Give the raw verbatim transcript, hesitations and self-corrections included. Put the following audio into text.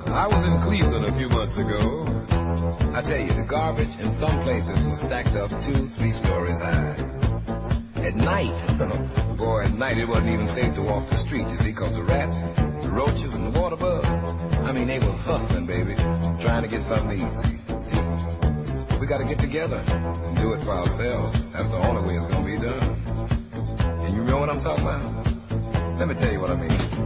I was in Cleveland a few months ago. I tell you, the garbage in some places was stacked up two, three stories high. At night, boy, at night it wasn't even safe to walk the street, you see, because the rats, the roaches, and the water bugs, I mean, they were hustling, baby, trying to get something to eat. See, we got to get together and do it for ourselves. That's the only way it's going to be done. And you know what I'm talking about? Let me tell you what I mean.